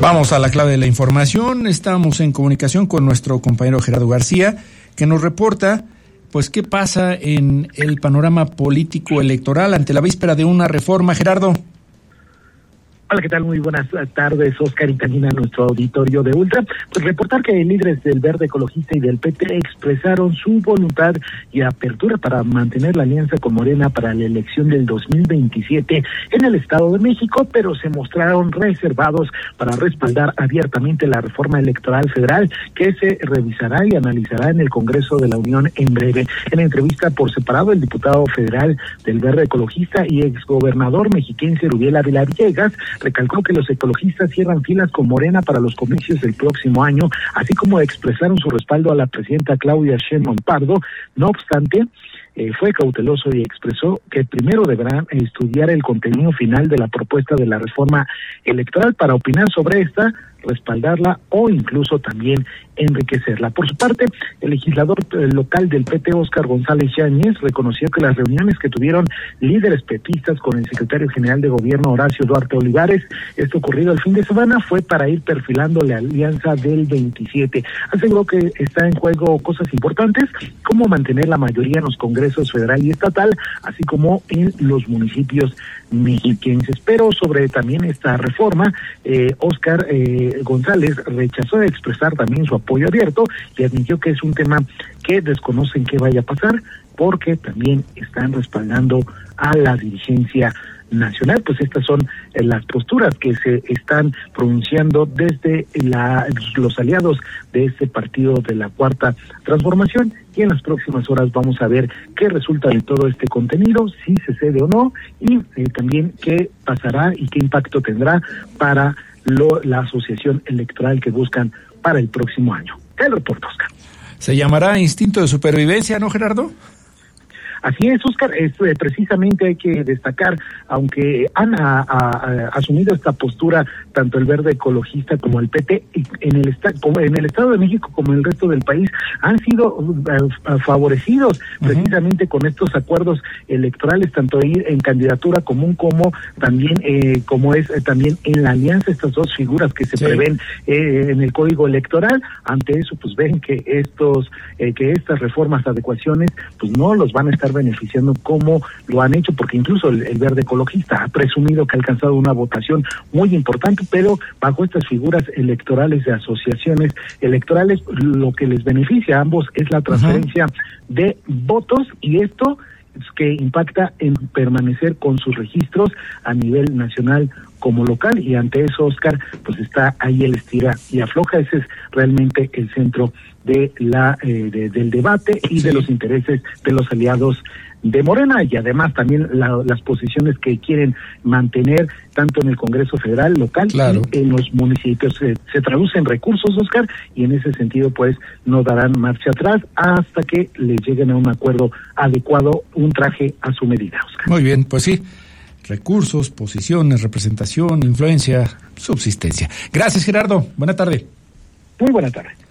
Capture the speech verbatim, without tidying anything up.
Vamos a la clave de la información. Estamos en comunicación con nuestro compañero Gerardo García, que nos reporta pues qué pasa en el panorama político electoral ante la víspera de una reforma. Gerardo. Hola, ¿qué tal? Muy buenas tardes, Oscar, y también a nuestro auditorio de Ultra. Pues reportar que líderes del Verde Ecologista y del P T expresaron su voluntad y apertura para mantener la alianza con Morena para la elección del dos mil veintisiete en el Estado de México, pero se mostraron reservados para respaldar abiertamente la reforma electoral federal que se revisará y analizará en el Congreso de la Unión en breve. En entrevista por separado, el diputado federal del Verde Ecologista y exgobernador mexiquense Rubiel Ávila Villegas recalcó que los ecologistas cierran filas con Morena para los comicios del próximo año, así como expresaron su respaldo a la presidenta Claudia Sheinbaum Pardo. No obstante, eh, fue cauteloso y expresó que primero deberán estudiar el contenido final de la propuesta de la reforma electoral para opinar sobre esta, respaldarla o incluso también enriquecerla. Por su parte, el legislador local del P T, Óscar González Yáñez, reconoció que las reuniones que tuvieron líderes petistas con el secretario general de gobierno Horacio Duarte Olivares, esto ocurrido el fin de semana, fue para ir perfilando la alianza del veintisiete. Aseguró que está en juego cosas importantes, como mantener la mayoría en los congresos federal y estatal, así como en los municipios mexiquenses. Pero sobre también esta reforma, eh, Óscar eh, González rechazó de expresar también su apoyo abierto y admitió que es un tema que desconocen qué vaya a pasar, porque también están respaldando a la dirigencia nacional. Pues estas son eh, las posturas que se están pronunciando desde la, los aliados de este partido de la Cuarta Transformación, y en las próximas horas vamos a ver qué resulta de todo este contenido, si se cede o no, y eh, también qué pasará y qué impacto tendrá para lo, la asociación electoral que buscan para el próximo año. El reporte, Oscar. Se llamará instinto de supervivencia, ¿no, Gerardo? Así es, Oscar, es, eh, precisamente hay que destacar, aunque han a, a, a, asumido esta postura tanto el Verde Ecologista como el P T, en el, esta, como en el Estado de México como en el resto del país, han sido uh, favorecidos uh-huh. precisamente con estos acuerdos electorales, tanto en candidatura común como también eh, como es eh, también en la alianza, estas dos figuras que se sí. prevén eh, en el Código Electoral. Ante eso, pues ven que estos eh, que estas reformas, adecuaciones, pues no los van a estar beneficiando como lo han hecho, porque incluso el, el Verde Ecologista ha presumido que ha alcanzado una votación muy importante, pero bajo estas figuras electorales de asociaciones electorales, lo que les beneficia a ambos es la transferencia uh-huh. de votos, y esto es que impacta en permanecer con sus registros a nivel nacional como local. Y ante eso, Oscar, pues está ahí el estira y afloja. Ese es realmente el centro de la eh, de, del debate y sí. de los intereses de los aliados de Morena, y además también la, las posiciones que quieren mantener tanto en el Congreso Federal, local claro. y en los municipios. Se, se traducen recursos, Oscar, y en ese sentido pues no darán marcha atrás hasta que les lleguen a un acuerdo adecuado, un traje a su medida, Oscar. Muy bien, pues sí, recursos, posiciones, representación, influencia, subsistencia. Gracias, Gerardo. Buena tarde. Muy buena tarde.